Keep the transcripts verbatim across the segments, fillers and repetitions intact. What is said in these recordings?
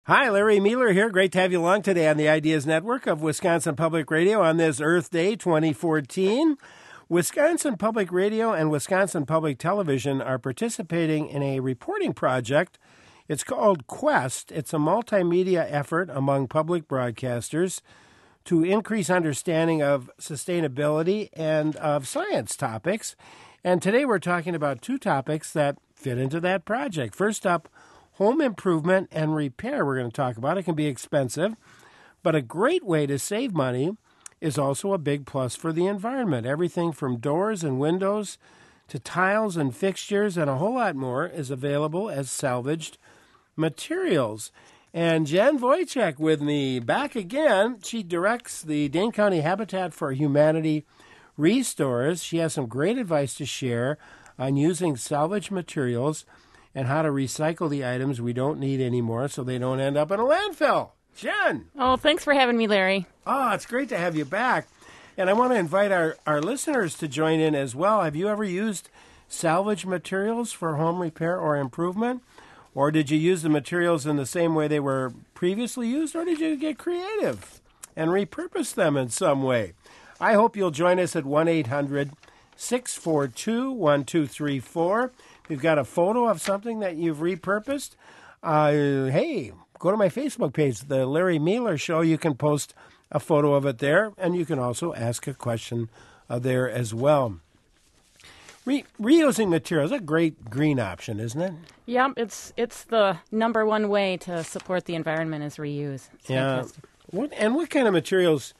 Hi, Larry Mueller here. Great to have you along today on the Ideas Network of Wisconsin Public Radio on this Earth Day twenty fourteen. Wisconsin Public Radio and Wisconsin Public Television are participating in a reporting project. It's called Quest. It's a multimedia effort among public broadcasters to increase understanding of sustainability and of science topics. And today we're talking about two topics that fit into that project. First up, home improvement and repair. We're going to talk about it. It can be expensive, but a great way to save money is also a big plus for the environment. Everything from doors and windows to tiles and fixtures and a whole lot more is available as salvaged materials. And Jen Wojcik with me back again. She directs the Dane County Habitat for Humanity Restores. She has some great advice to share on using salvaged materials and how to recycle the items we don't need anymore so they don't end up in a landfill. Jen! Oh, thanks for having me, Larry. Oh, it's great to have you back. And I want to invite our, our listeners to join in as well. Have you ever used salvage materials for home repair or improvement? Or did you use the materials in the same way they were previously used? Or did you get creative and repurpose them in some way? I hope you'll join us at one eight hundred six four two one two three four. If you've got a photo of something that you've repurposed, uh, hey, go to my Facebook page, The Larry Mueller Show. You can post a photo of it there, and you can also ask a question uh, there as well. Re- reusing materials, a great green option, isn't it? Yep, it's it's the number one way to support the environment is reuse. It's yeah. fantastic. What, and what kind of materials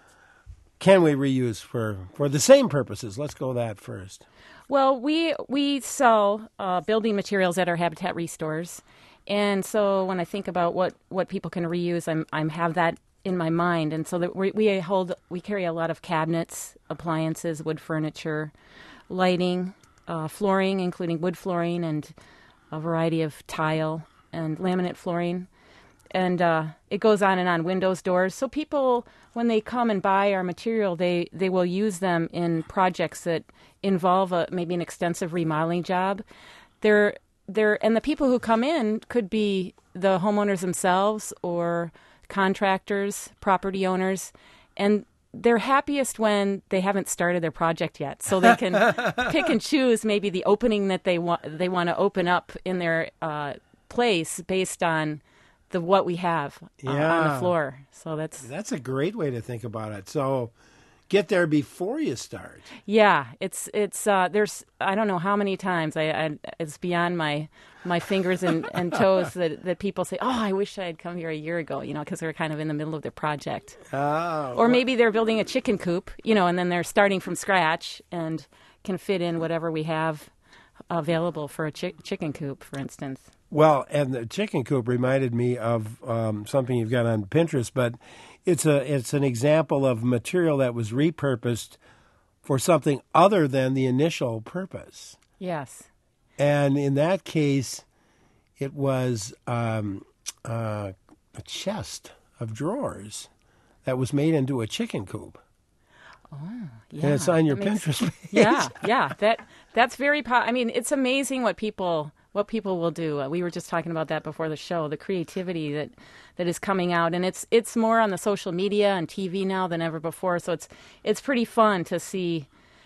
can we reuse for, for the same purposes? Let's go that first. Well, we we sell uh, building materials at our Habitat Restores, and so when I think about what, what people can reuse, I'm I'm have that in my mind, and so that we we hold we carry a lot of cabinets, appliances, wood furniture, lighting, uh, flooring, including wood flooring and a variety of tile and laminate flooring. And uh, it goes on and on, windows, doors. So people, when they come and buy our material, they, they will use them in projects that involve a, maybe an extensive remodeling job. They're, they're, and the people who come in could be the homeowners themselves or contractors, property owners, and they're happiest when they haven't started their project yet. So they can pick and choose maybe the opening that they want they want to open up in their uh, place based on the what we have uh, yeah. on the floor. So that's that's a great way to think about it. So get there before you start. Yeah, it's it's uh, there's I don't know how many times I, I it's beyond my my fingers and, and toes that, that people say, oh, I wish I had come here a year ago, you know, because they're kind of in the middle of their project. Oh, or maybe they're building a chicken coop, you know, and then they're starting from scratch and can fit in whatever we have available for a chi- chicken coop, for instance. Well, and the chicken coop reminded me of um, something you've got on Pinterest, but it's a it's an example of material that was repurposed for something other than the initial purpose. Yes. And in that case, it was um, uh, a chest of drawers that was made into a chicken coop. Oh, yeah. And it's on your makes, Pinterest page. Yeah, yeah. That that's very. Po- I mean, it's amazing what people what people will do. Uh, we were just talking about that before the show. The creativity that, that is coming out, and it's it's more on the social media and T V now than ever before. So it's it's pretty fun to see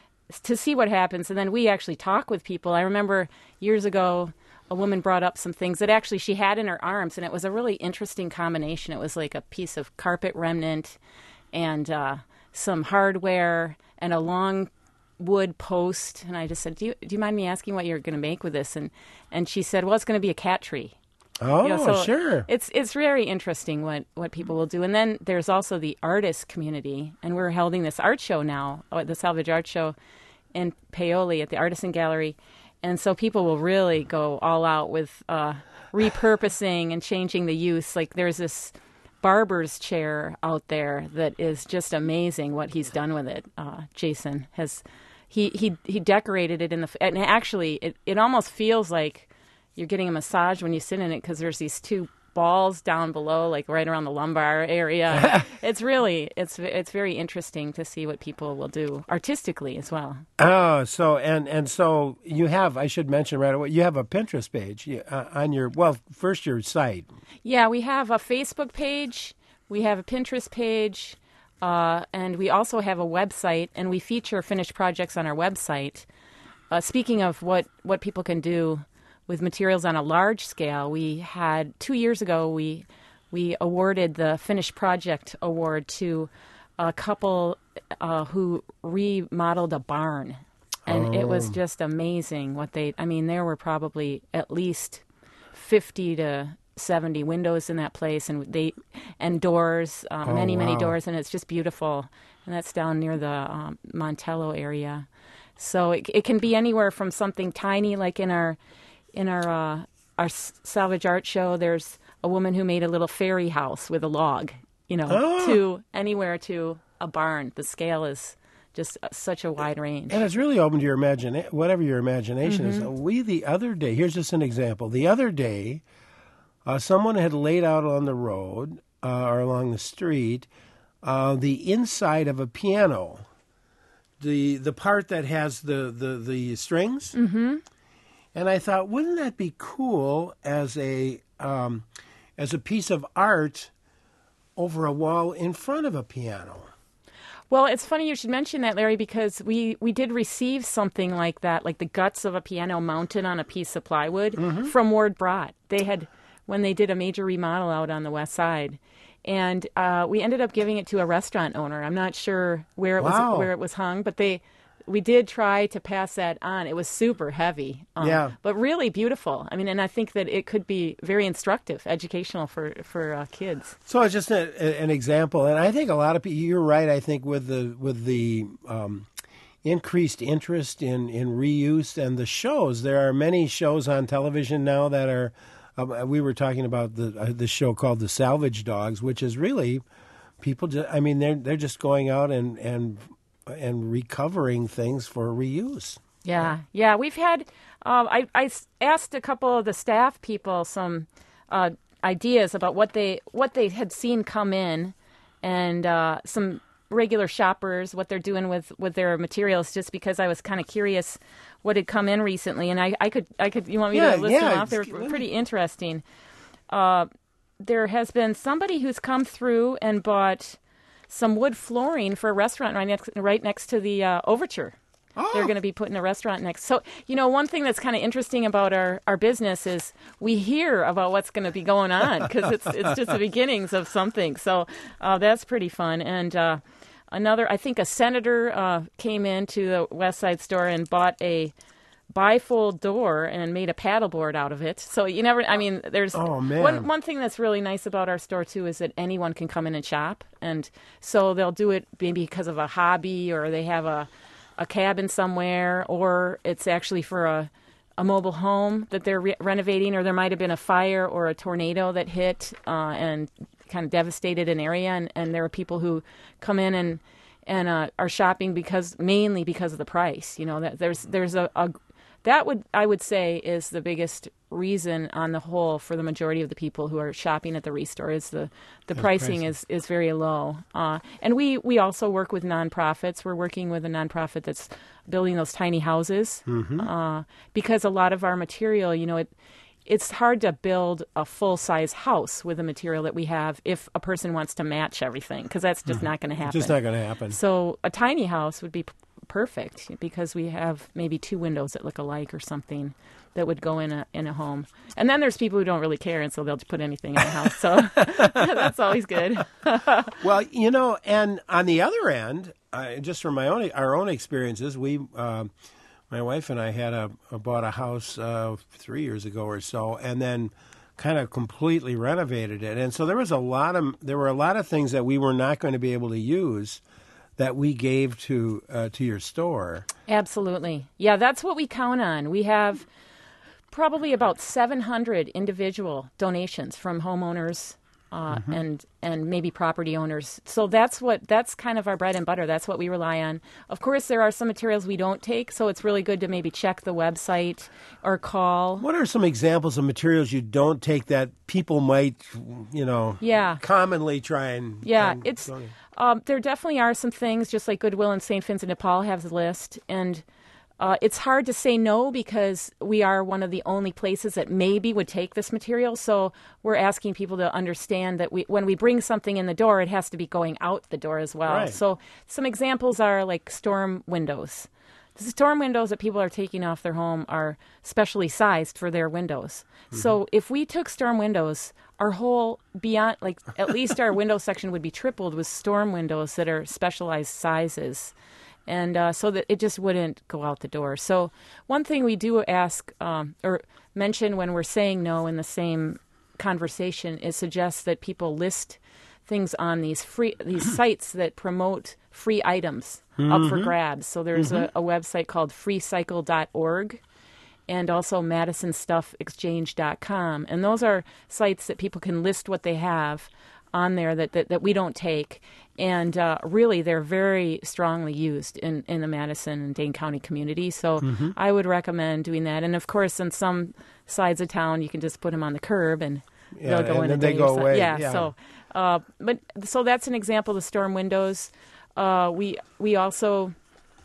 to see what happens. And then we actually talk with people. I remember years ago, a woman brought up some things that actually she had in her arms, and it was a really interesting combination. It was like a piece of carpet remnant and uh, some hardware and a long wood post. And I just said, do you, do you mind me asking what you're going to make with this? And and she said, well, it's going to be a cat tree. Oh, you know, so sure. It's it's very interesting what, what people will do. And then there's also the artist community, and we're holding this art show now, the Salvage Art Show in Paoli at the Artisan Gallery. And so people will really go all out with uh, repurposing and changing the use. Like there's this barber's chair out there that is just amazing what he's done with it. Uh, Jason has, he, he, he decorated it in the, and actually it, it almost feels like you're getting a massage when you sit in it because there's these two balls down below, like right around the lumbar area. It's really, it's it's very interesting to see what people will do artistically as well. Oh, so and and so you have, I should mention right away, you have a Pinterest page uh, on your, well, first your site. Yeah, we have a Facebook page, we have a Pinterest page, uh, and we also have a website, and we feature finished projects on our website. Uh, speaking of what, what people can do with materials on a large scale, we had two years ago we we awarded the Finished Project Award to a couple uh, who remodeled a barn, and oh. it was just amazing what they. I mean, there were probably at least fifty to seventy windows in that place, and they and doors, uh, oh, many wow. many doors, and it's just beautiful. And that's down near the um, Montello area, so it it can be anywhere from something tiny like in our. In our uh, our salvage art show, there's a woman who made a little fairy house with a log, you know, oh. to anywhere to a barn. The scale is just such a wide range. And it's really open to your imagination, whatever your imagination mm-hmm. is. We, the other day, here's just an example. The other day, uh, someone had laid out on the road uh, or along the street uh, the inside of a piano, the the part that has the, the, the strings. Mm-hmm. And I thought, wouldn't that be cool as a um, as a piece of art over a wall in front of a piano? Well, it's funny you should mention that, Larry, because we, we did receive something like that, like the guts of a piano mounted on a piece of plywood mm-hmm. from Ward Brott. They had, when they did a major remodel out on the west side. And uh, we ended up giving it to a restaurant owner. I'm not sure where it wow. was where it was hung, but they... We did try to pass that on. It was super heavy, um, yeah. but really beautiful. I mean, and I think that it could be very instructive, educational for for uh, kids. So it's just a, a, an example, and I think a lot of people. You're right. I think with the with the um, increased interest in, in reuse and the shows, there are many shows on television now that are. Uh, we were talking about the uh, the show called The Salvage Dogs, which is really people. Just, I mean, they're they're just going out and and. and recovering things for reuse. Yeah, yeah. We've had, um, I, I asked a couple of the staff people some uh, ideas about what they what they had seen come in, and uh, some regular shoppers, what they're doing with, with their materials, just because I was kind of curious what had come in recently. And I, I could, I could. You want me yeah, to list yeah, them off? They were pretty interesting. Uh, there has been somebody who's come through and bought some wood flooring for a restaurant right next, right next to the uh, Overture. Oh. They're going to be putting a restaurant next. So, you know, one thing that's kind of interesting about our, our business is we hear about what's going to be going on because it's it's just the beginnings of something. So uh, that's pretty fun. And uh, another, I think a senator uh, came into the West Side store and bought a bifold door and made a paddleboard out of it. So you never, I mean, there's oh, man. one one thing that's really nice about our store too is that anyone can come in and shop, and so they'll do it maybe because of a hobby, or they have a a cabin somewhere, or it's actually for a a mobile home that they're re- renovating, or there might have been a fire or a tornado that hit uh, and kind of devastated an area, and, and there are people who come in and and uh, are shopping because mainly because of the price. You know, that there's there's a, a That would, I would say, is the biggest reason on the whole for the majority of the people who are shopping at the Restore is the, the pricing, pricing is, is very low. Uh, and we, we also work with nonprofits. We're working with a nonprofit that's building those tiny houses mm-hmm. uh, because a lot of our material, you know, it it's hard to build a full-size house with the material that we have if a person wants to match everything, because that's just mm-hmm. not going to happen. Just not going to happen. So a tiny house would be p- perfect because we have maybe two windows that look alike or something that would go in a in a home. And then there's people who don't really care, and so they'll just put anything in the house. So that's always good. Well, you know, and on the other end, uh, just from my own our own experiences, we. Uh, My wife and I had a, a bought a house uh, three years ago or so, and then kind of completely renovated it. And so there was a lot of there were a lot of things that we were not going to be able to use that we gave to uh, to your store. Absolutely, yeah, that's what we count on. We have probably about seven hundred individual donations from homeowners uh, mm-hmm. and and maybe property owners. So that's what that's kind of our bread and butter. That's what we rely on. Of course, there are some materials we don't take, so it's really good to maybe check the website or call. What are some examples of materials you don't take that people might, you know, yeah. commonly try and yeah, and it's um, there definitely are some things, just like Goodwill and Saint Vincent de Paul has a list, and Uh, it's hard to say no because we are one of the only places that maybe would take this material. So we're asking people to understand that we, when we bring something in the door, it has to be going out the door as well. Right. So some examples are like storm windows. The storm windows that people are taking off their home are specially sized for their windows. Mm-hmm. So if we took storm windows, our whole beyond, like at least our window section would be tripled with storm windows that are specialized sizes. And uh, so that it just wouldn't go out the door. So one thing we do ask um, or mention when we're saying no in the same conversation is suggest that people list things on these free these sites that promote free items mm-hmm. up for grabs. So there's mm-hmm. a, a website called free cycle dot org and also madison stuff exchange dot com. And those are sites that people can list what they have on there that, that, that we don't take. And uh, really, they're very strongly used in, in the Madison and Dane County community. So mm-hmm. I would recommend doing that. And, of course, in some sides of town, you can just put them on the curb and yeah, they'll go and in then a they day go or so. away. Yeah, yeah. So, uh, but, so that's an example of the storm windows. Uh, we we also,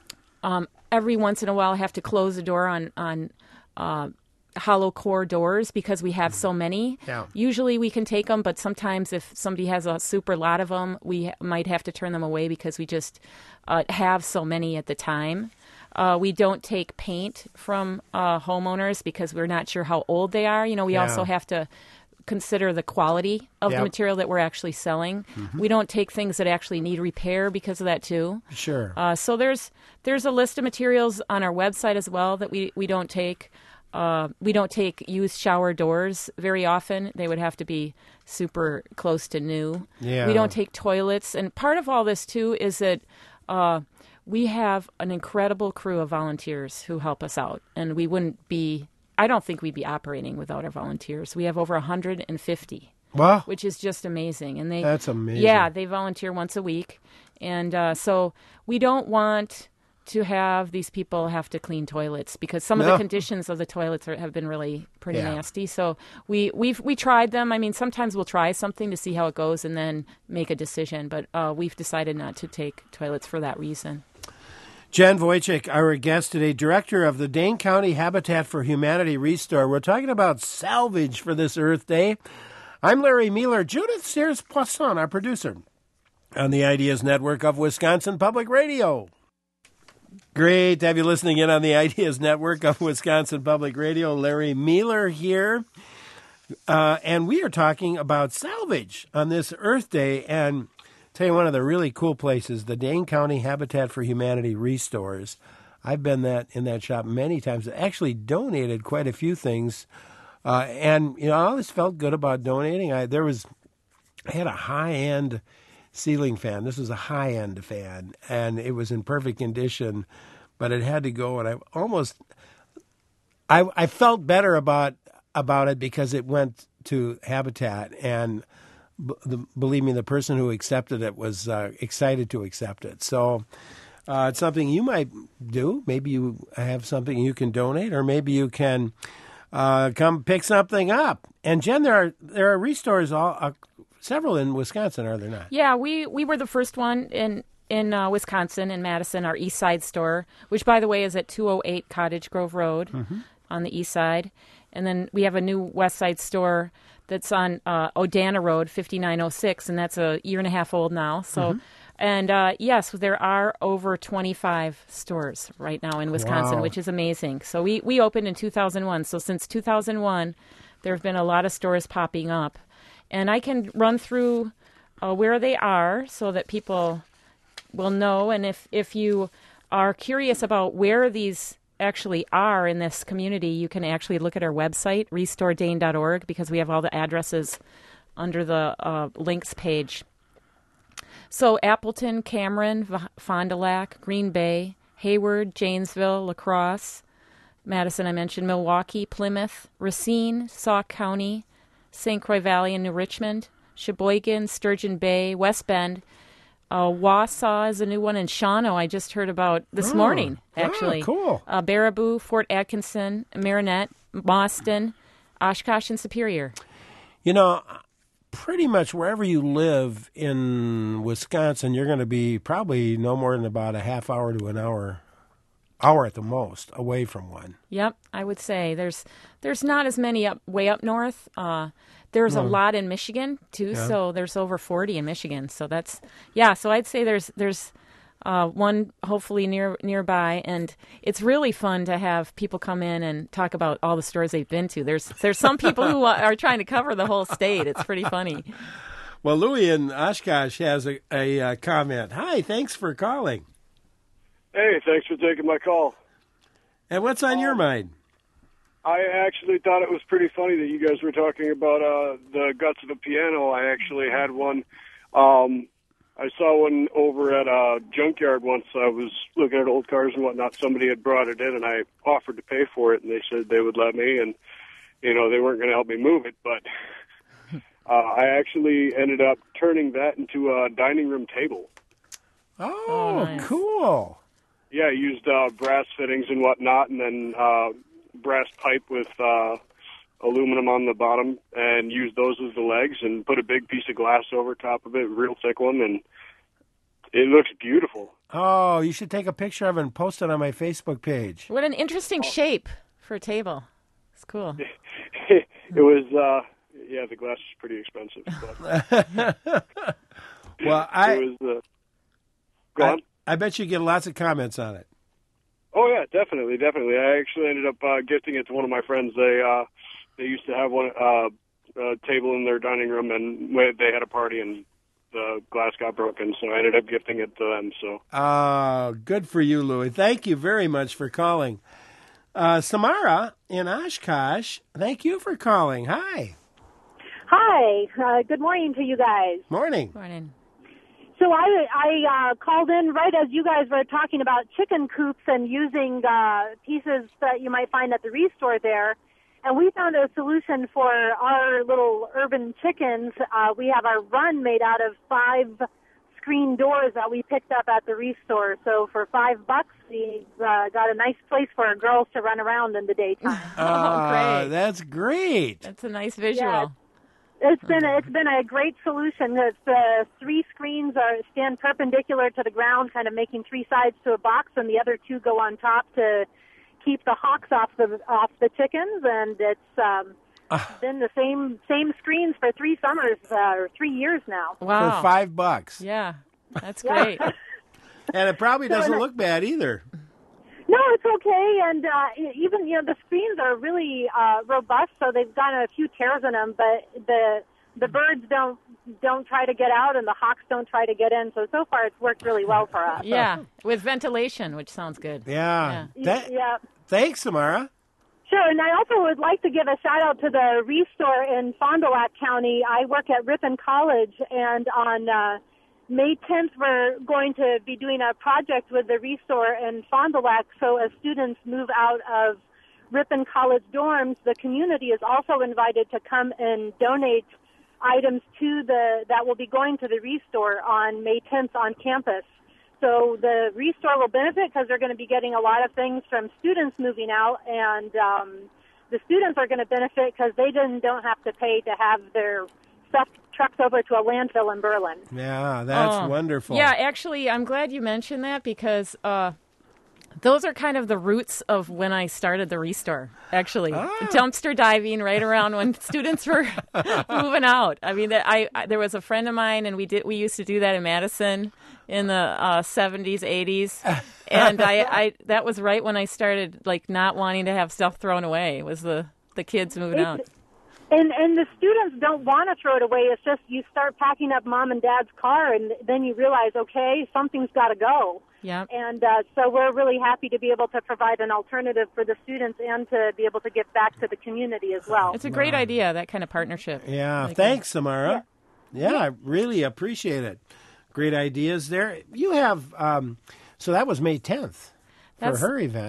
um, every once in a while, have to close the door on, on uh, hollow core doors because we have so many. Yeah. Usually we can take them, but sometimes if somebody has a super lot of them, we ha- might have to turn them away because we just uh, have so many at the time. Uh, we don't take paint from uh, homeowners because we're not sure how old they are. You know, we yeah. also have to consider the quality of yep. the material that we're actually selling. Mm-hmm. We don't take things that actually need repair because of that too. Sure. Uh, so there's there's a list of materials on our website as well that we, we don't take. Uh, we don't take used shower doors very often. They would have to be super close to new. Yeah. We don't take toilets. And part of all this, too, is that uh, we have an incredible crew of volunteers who help us out. And we wouldn't be, I don't think we'd be operating without our volunteers. We have over one hundred fifty, wow. which is just amazing. And they, That's amazing. Yeah, they volunteer once a week. And uh, so we don't want to have these people have to clean toilets because some no. of the conditions of the toilets are, have been really pretty yeah. nasty. So we we've we tried them. I mean, sometimes we'll try something to see how it goes and then make a decision. But uh, we've decided not to take toilets for that reason. Jen Wojcik, our guest today, director of the Dane County Habitat for Humanity Restore. We're talking about salvage for this Earth Day. I'm Larry Mueller. Judith Sears-Poisson, our producer, on the Ideas Network of Wisconsin Public Radio. Great to have you listening in on the Ideas Network of Wisconsin Public Radio. Larry Mueller here. Uh, and we are talking about salvage on this Earth Day. And tell you one of the really cool places, the Dane County Habitat for Humanity Restores. I've been that in that shop many times. Actually donated quite a few things. Uh, and, you know, I always felt good about donating. I there was, I had a high-end ceiling fan. This was a high-end fan, and it was in perfect condition, but it had to go. And I almost, I I felt better about about it because it went to Habitat, and b- the, believe me, the person who accepted it was uh, excited to accept it. So uh, it's something you might do. Maybe you have something you can donate, or maybe you can uh, come pick something up. And Jen, there are there are restores all. Uh, Several in Wisconsin, are there not? Yeah, we, we were the first one in in uh, Wisconsin, in Madison, our East Side store, which, by the way, is at two oh eight Cottage Grove Road mm-hmm. on the east side. And then we have a new West Side store that's on uh, Odana Road, fifty-nine oh six, and that's a year and a half old now. So, mm-hmm. And uh, yes, there are over twenty-five stores right now in Wisconsin, wow. which is amazing. So we, we opened in two thousand one. So since two thousand one, there have been a lot of stores popping up. And I can run through uh, where they are so that people will know. And if, if you are curious about where these actually are in this community, you can actually look at our website, restore dane dot org, because we have all the addresses under the uh, links page. So Appleton, Cameron, v- Fond du Lac, Green Bay, Hayward, Janesville, La Crosse, Madison, I mentioned, Milwaukee, Plymouth, Racine, Sauk County, Saint Croix Valley and New Richmond, Sheboygan, Sturgeon Bay, West Bend. Uh, Wausau is a new one, and Shawano I just heard about this Oh, morning, ah, actually. cool. Uh, Baraboo, Fort Atkinson, Marinette, Boston, Oshkosh, and Superior. You know, pretty much wherever you live in Wisconsin, you're going to be probably no more than about a half hour to an hour, hour at the most, away from one. Yep, I would say there's there's not as many up way up north. Uh, there's a lot in Michigan too, Yeah. so there's over forty in Michigan. So that's yeah. So I'd say there's there's uh, one hopefully near nearby, and it's really fun to have people come in and talk about all the stores they've been to. There's there's some people who are trying to cover the whole state. It's pretty funny. Well, Louis in Oshkosh has a, a, uh comment. Hi, thanks for calling. Hey, thanks for taking my call. And what's on your mind? I actually thought it was pretty funny that you guys were talking about uh, the guts of a piano. I actually had one. Um, I saw one over at a junkyard once. I was looking at old cars and whatnot. Somebody had brought it in, and I offered to pay for it, and they said they would let me, and, you know, they weren't going to help me move it. But uh, I actually ended up turning that into a dining room table. Oh, Oh, nice. cool. Yeah, I used uh, brass fittings and whatnot, and then uh, brass pipe with uh, aluminum on the bottom, and used those as the legs, and put a big piece of glass over top of it, real thick one, and it looks beautiful. Oh, you should take a picture of it and post it on my Facebook page. What an interesting shape for a table. It's cool. It was, uh, yeah, the glass is pretty expensive. But Well, I, it was, uh, go I on. I bet you get lots of comments on it. Oh yeah, definitely, definitely. I actually ended up uh, gifting it to one of my friends. They uh, they used to have one uh, a table in their dining room, and when they had a party, and the glass got broken, so I ended up gifting it to them. So Oh, good for you, Louis. Thank you very much for calling. Uh, Samara in Oshkosh, thank you for calling. Hi. Hi. Uh, good morning to you guys. Morning. Morning. So I I uh, called in right as you guys were talking about chicken coops and using uh, pieces that you might find at the restore there, and we found a solution for our little urban chickens. Uh, we have our run made out of five screen doors that we picked up at the restore. So for five bucks, we uh, got a nice place for our girls to run around in the daytime. Oh, great. Uh, that's great. That's a nice visual. Yeah. It's been a, it's been a great solution. The the three screens are stand perpendicular to the ground, kind of making three sides to a box, and the other two go on top to keep the hawks off the off the chickens. And it's um, been the same same screens for three summers uh, or three years now. Wow. For five bucks. Yeah, that's great. And it probably doesn't So, look bad either. No, it's okay, and uh, even you know the screens are really uh, robust, so they've got a few tears in them, but the the birds don't don't try to get out, and the hawks don't try to get in. So so far, it's worked really well for us. Yeah, with ventilation, which sounds good. Yeah. That- Yeah. Thanks, Samara. Sure, and I also would like to give a shout out to the Restore in Fond du Lac County. I work at Ripon College, and on uh, May tenth, we're going to be doing a project with the Restore in Fond du Lac. So as students move out of Ripon College dorms, the community is also invited to come and donate items to the that will be going to the Restore on May tenth on campus. So the Restore will benefit because they're going to be getting a lot of things from students moving out, and um, the students are going to benefit because they didn't don't have to pay to have their stuff trucked over to a landfill in Berlin. Yeah, that's Oh. wonderful. Yeah, actually, I'm glad you mentioned that because uh, those are kind of the roots of when I started the Restore, actually. Ah. Dumpster diving right around when students were moving out. I mean, I, I there was a friend of mine, and we did we used to do that in Madison in the uh, seventies, eighties. And I, I that was right when I started, like, not wanting to have stuff thrown away, was the, the kids moving out. And and the students don't want to throw it away. It's just you start packing up mom and dad's car, and then you realize, okay, something's got to go. Yep. And uh, so we're really happy to be able to provide an alternative for the students and to be able to give back to the community as well. It's a great idea, that kind of partnership. Yeah, Like, thanks, Samara. Yeah. I really appreciate it. Great ideas there. You have, um, so that was May tenth for That's- her event. Yep.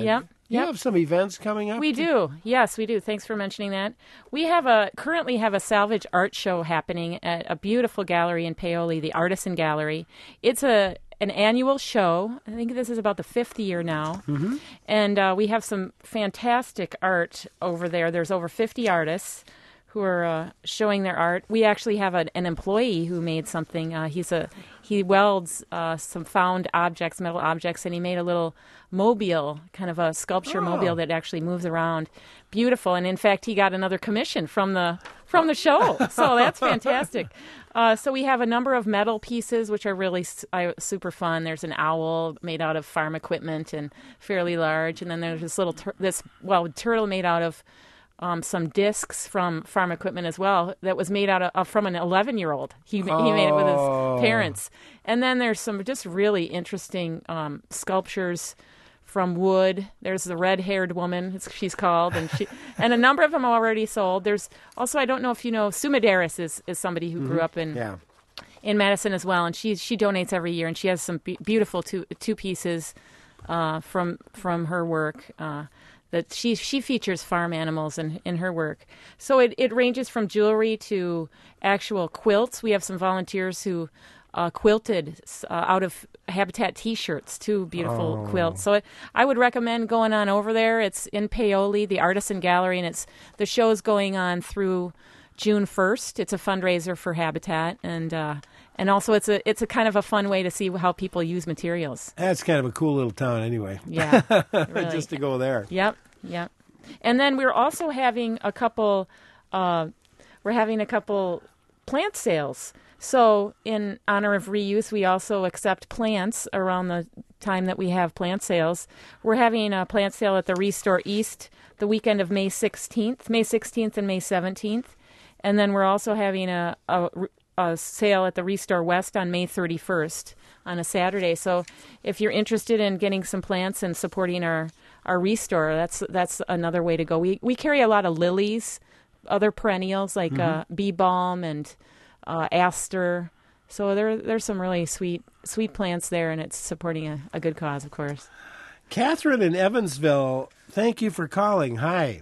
You Yep. have some events coming up? We do. Yes, we do. Thanks for mentioning that. We have a currently have a salvage art show happening at a beautiful gallery in Paoli, the Artisan Gallery. It's a an annual show. I think this is about the fifth year now. Mm-hmm. And uh, we have some fantastic art over there. There's over fifty artists who are uh, showing their art. We actually have an, an employee who made something. Uh, he's a he welds uh, some found objects, metal objects, and he made a little mobile, kind of a sculpture Oh. mobile that actually moves around. Beautiful, and in fact, he got another commission from the from the show. So that's fantastic. Uh, so we have a number of metal pieces which are really s- uh, super fun. There's an owl made out of farm equipment and fairly large, and then there's this little tur- this well turtle made out of Um, some discs from farm equipment as well that was made out of uh, from an eleven-year-old. He ma- he made it with Oh. his parents. And then there's some just really interesting um, sculptures from wood. There's the red-haired woman, it's, she's called, and she and a number of them are already sold. There's also, I don't know if you know, Sue Medeiros is, is somebody who grew up in Yeah. in Madison as well, and she she donates every year, and she has some be- beautiful two two pieces uh, from from her work. Uh, that she she features farm animals in, in her work. So it, it ranges from jewelry to actual quilts. We have some volunteers who uh, quilted uh, out of Habitat T-shirts, two beautiful Oh. quilts. So it, I would recommend going on over there. It's in Paoli, the Artisan Gallery, and it's the show's going on through June first. It's a fundraiser for Habitat, and uh, and also it's a it's a kind of a fun way to see how people use materials. That's kind of a cool little town anyway. Yeah, really. Just to go there. Yep, yep. And then we're also having a couple. Uh, we're having a couple plant sales. So in honor of reuse, we also accept plants around the time that we have plant sales. We're having a plant sale at the Restore East the weekend of May sixteenth, May sixteenth and May seventeenth. And then we're also having a, a, a sale at the Restore West on May thirty-first on a Saturday. So if you're interested in getting some plants and supporting our, our Restore, that's that's another way to go. We we carry a lot of lilies, other perennials like mm-hmm. uh, bee balm and uh, aster. So there there's some really sweet sweet plants there, and it's supporting a, a good cause, of course. Catherine in Evansville, thank you for calling. Hi.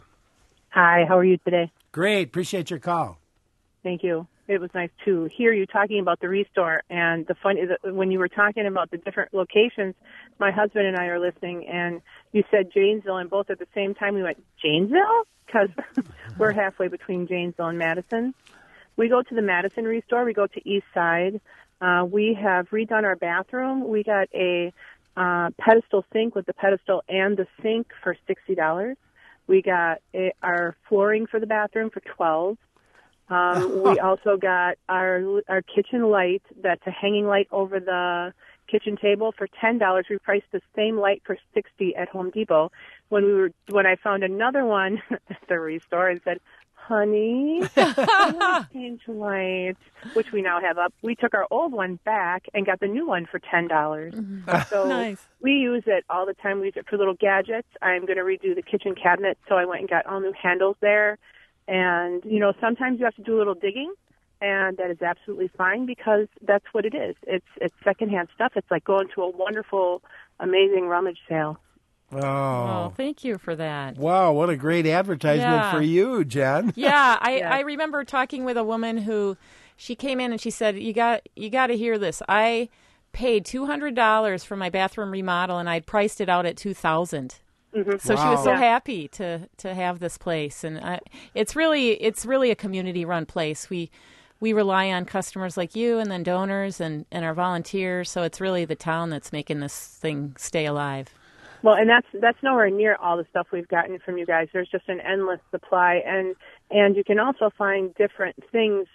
Hi, how are you today? Great. Appreciate your call. Thank you. It was nice to hear you talking about the Restore. And the fun is that when you were talking about the different locations, my husband and I are listening, and you said Janesville, and both at the same time we went, Janesville? Because we're halfway between Janesville and Madison. We go to the Madison Restore. We go to East Side. Uh, we have redone our bathroom. We got a uh, pedestal sink with the pedestal and the sink for sixty dollars. We got a, our flooring for the bathroom for twelve dollars. Um, we also got our our kitchen light that's a hanging light over the kitchen table for ten dollars. We priced the same light for sixty dollars at Home Depot. When we were when I found another one at the Restore and said, honey, I want to change lights, which we now have up. We took our old one back and got the new one for ten dollars. Mm-hmm. So nice. We use it all the time. We use it for little gadgets. I'm going to redo the kitchen cabinet, so I went and got all new handles there. And, you know, sometimes you have to do a little digging, and that is absolutely fine because that's what it is. It's it's secondhand stuff. It's like going to a wonderful, amazing rummage sale. Oh. oh, thank you for that. Wow, what a great advertisement Yeah. for you, Jen. Yeah, I, Yeah. I remember talking with a woman who, she came in and she said, you got you got to hear this. I paid two hundred dollars for my bathroom remodel, and I'd priced it out at two thousand dollars. Mm-hmm. So she was so Wow. happy to, to have this place, and I, it's really it's really a community run place. We we rely on customers like you, and then donors and, and our volunteers. So it's really the town that's making this thing stay alive. Well, and that's that's nowhere near all the stuff we've gotten from you guys. There's just an endless supply, and and you can also find different things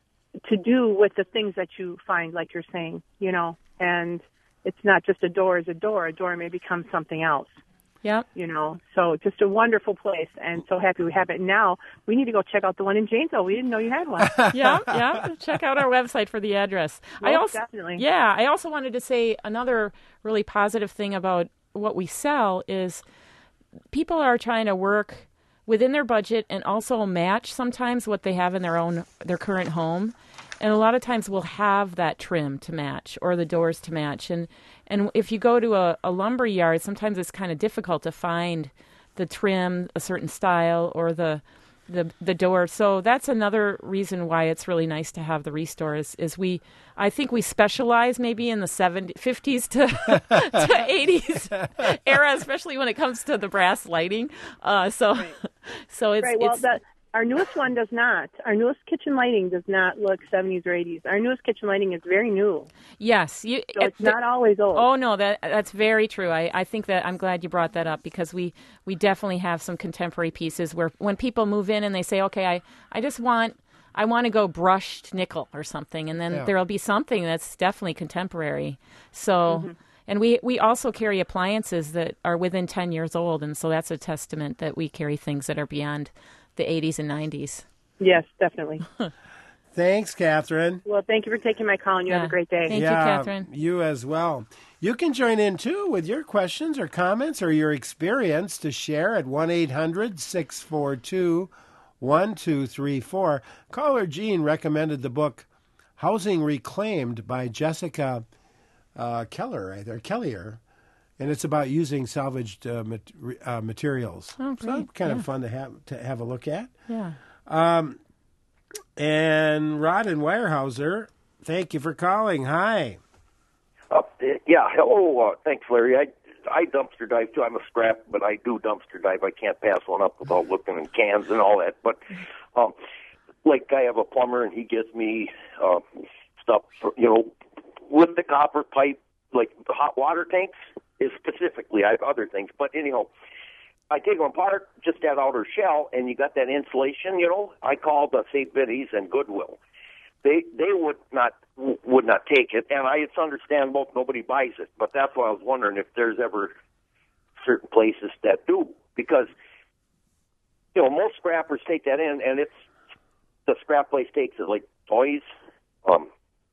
to do with the things that you find, like you're saying, you know. And it's not just a door is a door. A door may become something else. Yep. You know, so just a wonderful place, and so happy we have it. Now we need to go check out the one in Janesville. We didn't know you had one. yeah, yeah. Check out our website for the address. I Most also, definitely. Yeah, I also wanted to say another really positive thing about what we sell is people are trying to work within their budget and also match sometimes what they have in their own their current home. and a lot of times we'll have that trim to match or the doors to match. And and if you go to a, a lumber yard, sometimes it's kind of difficult to find the trim, a certain style, or the the the door. So that's another reason why it's really nice to have the Restore is, is we, I think we specialize maybe in the seventies, fifties to, to eighties era, especially when it comes to the brass lighting. Uh, so, right. so it's, right. Well, it's that, our newest one does not. Our newest kitchen lighting does not look seventies or eighties. Our newest kitchen lighting is very new. yes. You, So it's not always old. Oh no, that that's very true. I, I think that I'm glad you brought that up because we, we definitely have some contemporary pieces where when people move in and they say, okay, I, I just want I want to go brushed nickel or something, and then Yeah. there'll be something that's definitely contemporary. So, Mm-hmm. and we, we also carry appliances that are within ten years old, and so that's a testament that we carry things that are beyond the eighties and nineties. Yes, definitely. Thanks, Catherine. Well, thank you for taking my call, and you have Yeah. a great day. Thank you, yeah, Catherine. You as well. You can join in, too, with your questions or comments or your experience to share at one eight hundred six four two one two three four. Caller Jean recommended the book Housing Reclaimed by Jessica uh, Keller, or Kellier, and it's about using salvaged uh, mat- uh, materials. Oh, So great. kind Yeah. of fun to have to have a look at. Yeah. And Rod and Weyerhaeuser, thank you for calling. Hi. Uh, yeah, hello. Uh, thanks, Larry. I I dumpster dive too. I'm a scrap, but I do dumpster dive. I can't pass one up without looking in cans and all that. But um, like I have a plumber, and he gives me uh, stuff for, you know, with the copper pipe, like the hot water tanks is specifically. I have other things, but anyhow, I take them apart, just that outer shell, and you got that insulation. You know, I called the Saint Betty's and Goodwill. They they would not would not take it, and I it's understandable if nobody buys it. But that's why I was wondering if there's ever certain places that do, because you know most scrappers take that in, and it's the scrap place takes it like toys, um,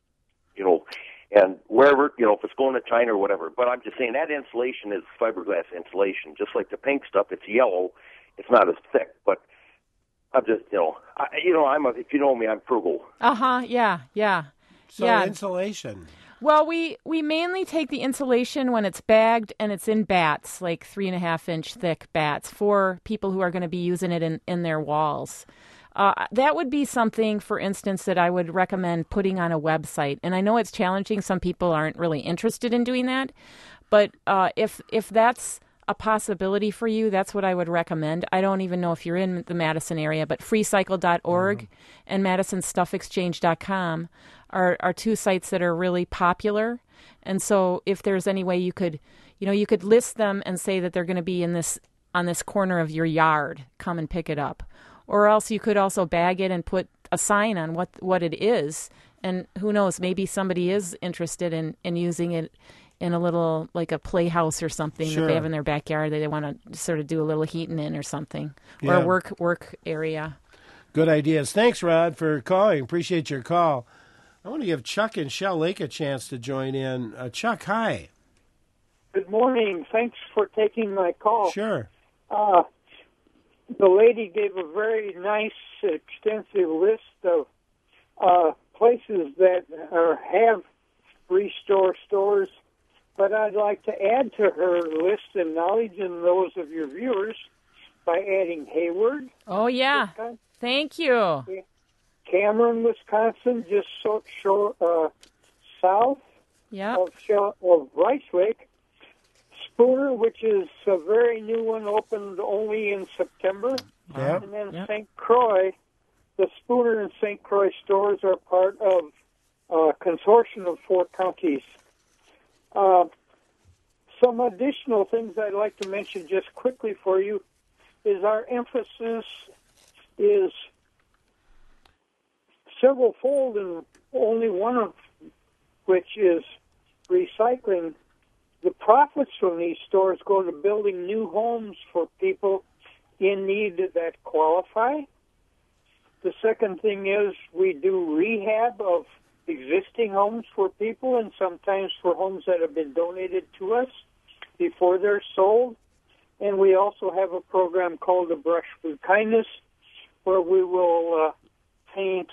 you know, and wherever you know if it's going to China or whatever. But I'm just saying that insulation is fiberglass insulation, just like the pink stuff. It's yellow, it's not as thick, but. I'm just, you know, I, you know, I'm a, if you know me, I'm frugal. Uh huh. Yeah. Yeah. So yeah. insulation. Well, we, we mainly take the insulation when it's bagged and it's in bats, like three and a half inch thick bats, for people who are going to be using it in, in their walls. Uh, that would be something, for instance, that I would recommend putting on a website. And I know it's challenging. Some people aren't really interested in doing that. But uh, if if that's a possibility for you, that's what I would recommend. I don't even know if you're in the Madison area, but freecycle dot org mm-hmm. and madison stuff exchange dot com are, are two sites that are really popular. And so if there's any way you could, you know, you could list them and say that they're going to be in this on this corner of your yard, come and pick it up. Or else you could also bag it and put a sign on what what it is. And who knows, maybe somebody is interested in, in using it in a little, like a playhouse or something Sure. that they have in their backyard that they want to sort of do a little heating in or something, Yeah. or a work work area. Good ideas. Thanks, Rod, for calling. Appreciate your call. I want to give Chuck in Shell Lake a chance to join in. Uh, Chuck, hi. Good morning. Thanks for taking my call. Sure. Uh, the lady gave a very nice, extensive list of uh, places that are, have Restore stores. But I'd like to add to her list and knowledge and those of your viewers by adding Hayward. Oh, yeah. Wisconsin, Thank you. Cameron, Wisconsin, just so, short, uh, south Yeah. of, Shell, of Rice Lake. Spooner, which is a very new one, opened only in September. Yep. And then Yep. Saint Croix. The Spooner and Saint Croix stores are part of a consortium of four counties. Uh, some additional things I'd like to mention just quickly for you is our emphasis is several-fold, and only one of which is recycling. The profits from these stores go to building new homes for people in need that qualify. The second thing is we do rehab of existing homes for people, and sometimes for homes that have been donated to us before they're sold. And we also have a program called the Brush with Kindness, where we will uh, paint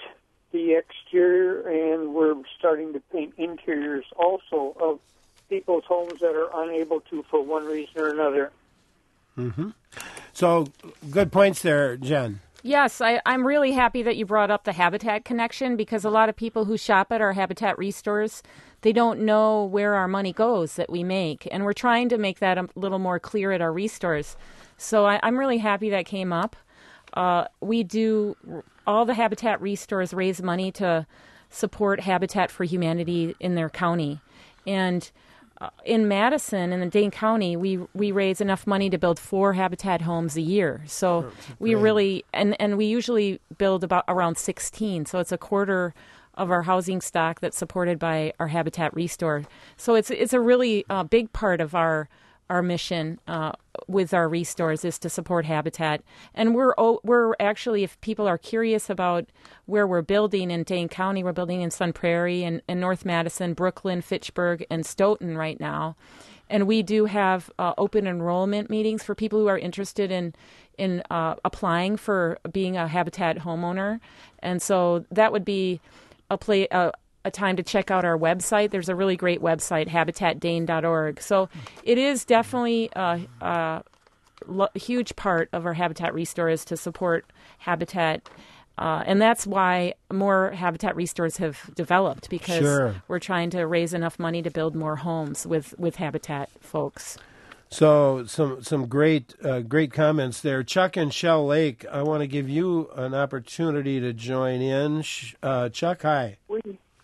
the exterior, and we're starting to paint interiors also of people's homes that are unable to for one reason or another. Mm-hmm. So, good points there, Jen. Yes, I, I'm really happy that you brought up the Habitat connection, because a lot of people who shop at our Habitat Restores, they don't know where our money goes that we make. And we're trying to make that a little more clear at our restores. So I, I'm really happy that came up. Uh, we do, all the Habitat Restores raise money to support Habitat for Humanity in their county. And uh, in Madison, in the Dane County, we we raise enough money to build four Habitat homes a year. So oh, we really, and, and we usually build about around sixteen. So it's a quarter of our housing stock that's supported by our Habitat Restore. So it's it's a really uh, big part of our our mission uh, with our restores is to support Habitat. And we're we're actually, if people are curious about where we're building in Dane County, we're building in Sun Prairie and, and North Madison, Brooklyn, Fitchburg, and Stoughton right now. And we do have uh, open enrollment meetings for people who are interested in in uh, applying for being a Habitat homeowner. And so that would be a play. Uh, a time to check out our website. There's a really great website, habitat dane dot org. So it is definitely a, a lo- huge part of our Habitat Restore is to support Habitat. Uh, and that's why more Habitat Restores have developed, because sure. we're trying to raise enough money to build more homes with, with Habitat folks. So some some great uh, great comments there. Chuck in Shell Lake, I want to give you an opportunity to join in. Uh, Chuck, hi. We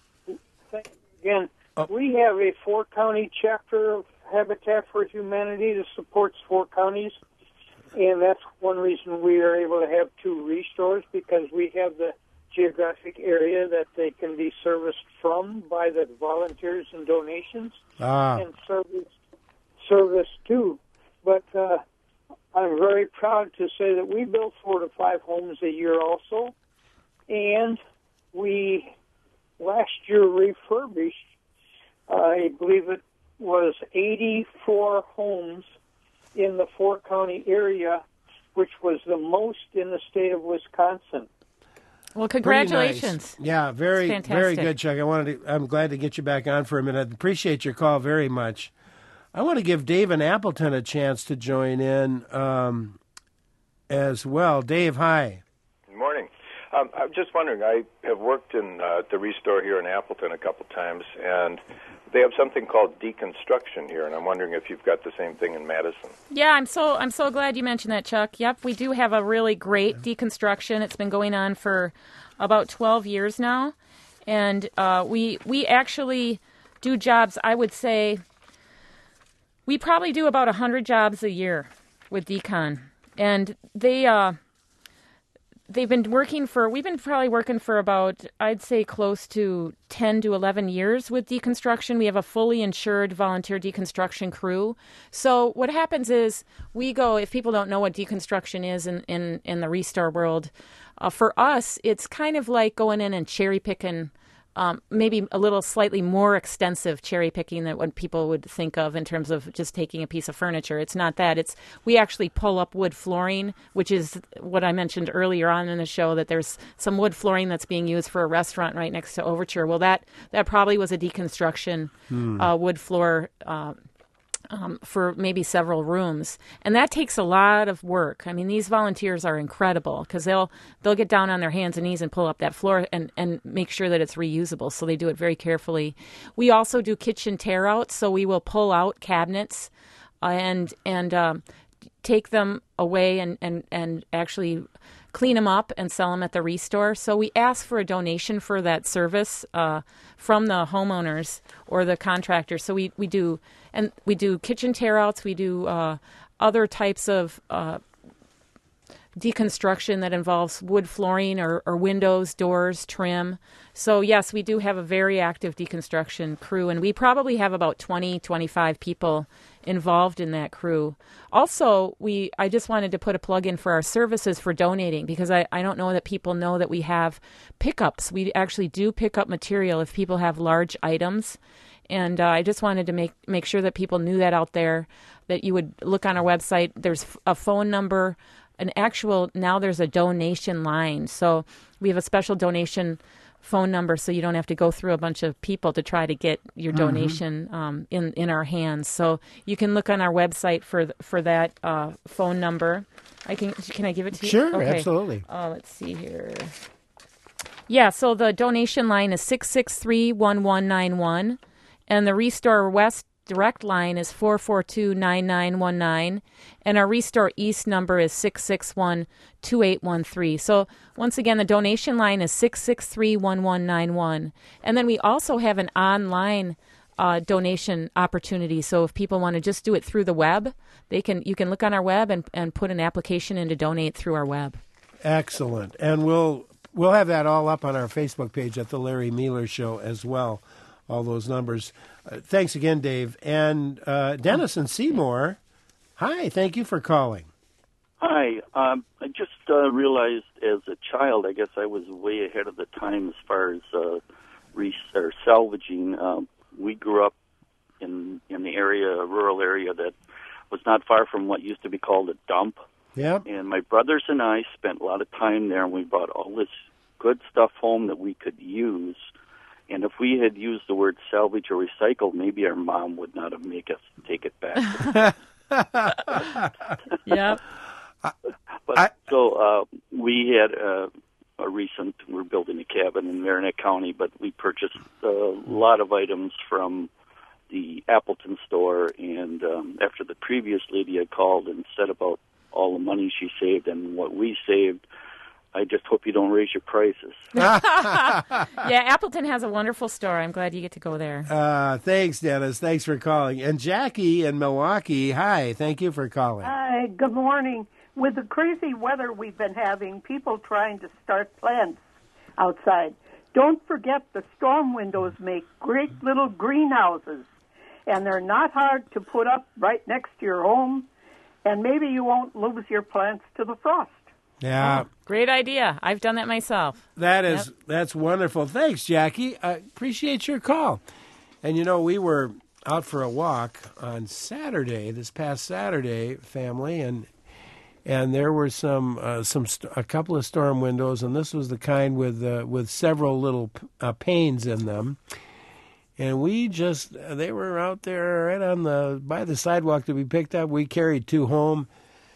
Again, oh. we have a four-county chapter of Habitat for Humanity that supports four counties, and that's one reason we are able to have two restores, because we have the geographic area that they can be serviced from by the volunteers and donations, ah. and service, service too. But uh, I'm very proud to say that we build four to five homes a year also, and we last year refurbished, uh, I believe it was eighty-four homes in the four-county area, which was the most in the state of Wisconsin. Well, congratulations. Nice. Yeah, very, very good, Chuck. I wanted to, I'm glad to get you back on for a minute. I appreciate your call very much. I want to give Dave in Appleton a chance to join in um, as well. Dave, hi. Good morning. Um, I'm just wondering, I have worked in uh, the Restore here in Appleton a couple times, and they have something called deconstruction here, and I'm wondering if you've got the same thing in Madison. Yeah, I'm so I'm so glad you mentioned that, Chuck. Yep, we do have a really great deconstruction. It's been going on for about twelve years now, and uh, we we actually do jobs, I would say, we probably do about one hundred jobs a year with Decon, and they... Uh, They've been working for, we've been probably working for about, I'd say close to ten to eleven years with deconstruction. We have a fully insured volunteer deconstruction crew. So what happens is we go, if people don't know what deconstruction is in, in, in the Restore world, uh, for us, it's kind of like going in and cherry picking Um, maybe a little slightly more extensive cherry picking than what people would think of in terms of just taking a piece of furniture. It's not that. It's we actually pull up wood flooring, which is what I mentioned earlier on in the show, that there's some wood flooring that's being used for a restaurant right next to Overture. Well, that, that probably was a deconstruction hmm. uh, wood floor uh, Um, for maybe several rooms, and that takes a lot of work. I mean, these volunteers are incredible because they'll they'll get down on their hands and knees and pull up that floor and, and make sure that it's reusable. So they do it very carefully. We also do kitchen tear outs, so we will pull out cabinets uh, and and um, take them away and, and, and actually clean them up and sell them at the Restore. So we ask for a donation for that service uh, from the homeowners or the contractor. So we, we do and we do kitchen tear outs. We do uh, other types of uh, deconstruction that involves wood flooring or, or windows, doors, trim. So yes, we do have a very active deconstruction crew, and we probably have about twenty, twenty-five people involved in that crew. Also, we I just wanted to put a plug in for our services for donating, because I, I don't know that people know that we have pickups. We actually do pick up material if people have large items. And uh, I just wanted to make, make sure that people knew that out there, that you would look on our website. There's a phone number, an actual, now there's a donation line. So we have a special donation phone number so you don't have to go through a bunch of people to try to get your Mm-hmm. donation um, in, in our hands. So you can look on our website for th- for that uh, phone number. I can can I give it to you? Sure, Okay. absolutely. Uh, let's see here. Yeah, so the donation line is six six three, one one nine one, and the Restore West direct line is four four two, nine nine one nine, and our Restore East number is six six one, two eight one three. So once again, the donation line is six six three, one one nine one. And then we also have an online uh, donation opportunity. So if people want to just do it through the web, they can. You can look on our web and, and put an application in to donate through our web. Excellent. And we'll we'll have that all up on our Facebook page at the Larry Mueller Show as well, all those numbers. Uh, thanks again, Dave. And uh, Dennis and Seymour, hi, thank you for calling. Hi. Um, I just uh, realized as a child, I guess I was way ahead of the time as far as uh, re- or salvaging. Um, we grew up in in the area, a rural area that was not far from what used to be called a dump. Yep. And my brothers and I spent a lot of time there, and we brought all this good stuff home that we could use. And if we had used the word salvage or recycle, maybe our mom would not have made us take it back. Yep. But I, so uh, we had uh, a recent. We're building a cabin in Marinette County, but we purchased a lot of items from the Appleton store. And um, after the previous lady had called and said about all the money she saved and what we saved, I just hope you don't raise your prices. Yeah, Appleton has a wonderful store. I'm glad you get to go there. uh, thanks, Dennis. Thanks for calling. And Jackie in Milwaukee, hi, thank you for calling. Hi, good morning. With the crazy weather we've been having, people trying to start plants outside, don't forget the storm windows make great little greenhouses, and they're not hard to put up right next to your home, and maybe you won't lose your plants to the frost. Yeah. Oh, great idea. I've done that myself. That is, Yep. that's wonderful. Thanks, Jackie. I appreciate your call. And, you know, we were out for a walk on Saturday, this past Saturday, family, and and there were some uh, some st- a couple of storm windows, and this was the kind with uh, with several little uh, panes in them. And we just they were out there right on the by the sidewalk that we picked up. We carried two home,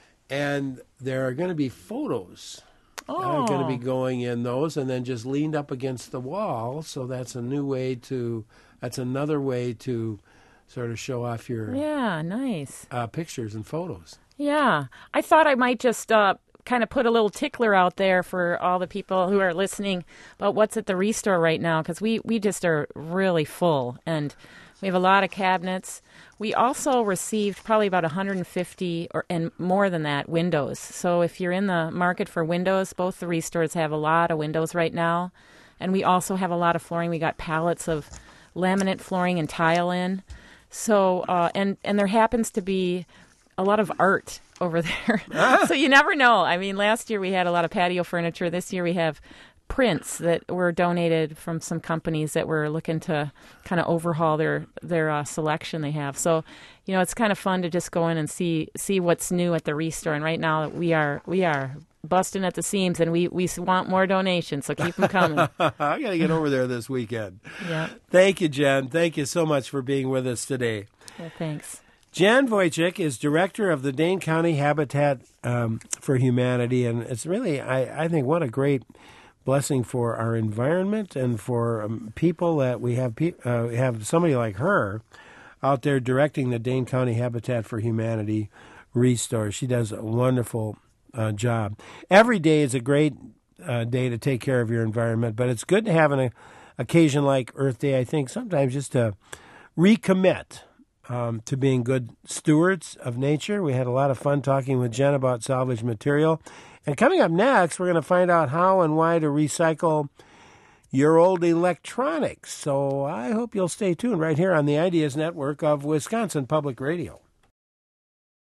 and there are going to be photos. Oh. That are going to be going in those, and then just leaned up against the wall. So that's a new way to. That's another way to sort of show off your Yeah, nice. uh, pictures and photos. Yeah. I thought I might just uh, kind of put a little tickler out there for all the people who are listening about what's at the Restore right now, because we, we just are really full, and we have a lot of cabinets. We also received probably about one hundred fifty or and more than that windows. So if you're in the market for windows, both the Restores have a lot of windows right now, and we also have a lot of flooring. We got pallets of laminate flooring and tile in. So uh, and and there happens to be a lot of art over there. So you never know. I mean, last year we had a lot of patio furniture. This year we have prints that were donated from some companies that were looking to kind of overhaul their their uh, selection they have. So, you know, it's kind of fun to just go in and see see what's new at the Restore. And right now we are we are busting at the seams, and we, we want more donations. So keep them coming. I got to get over there this weekend. Yeah. Thank you, Jen. Thank you so much for being with us today. Well, thanks. Jen Wojcik is director of the Dane County Habitat um, for Humanity, and it's really, I, I think, what a great blessing for our environment and for um, people that we have pe- uh, have somebody like her out there directing the Dane County Habitat for Humanity Restore. She does a wonderful uh, job. Every day is a great uh, day to take care of your environment, but it's good to have an uh, occasion like Earth Day, I think, sometimes just to recommit Um, to being good stewards of nature. We had a lot of fun talking with Jen about salvage material. And coming up next, we're going to find out how and why to recycle your old electronics. So I hope you'll stay tuned right here on the Ideas Network of Wisconsin Public Radio.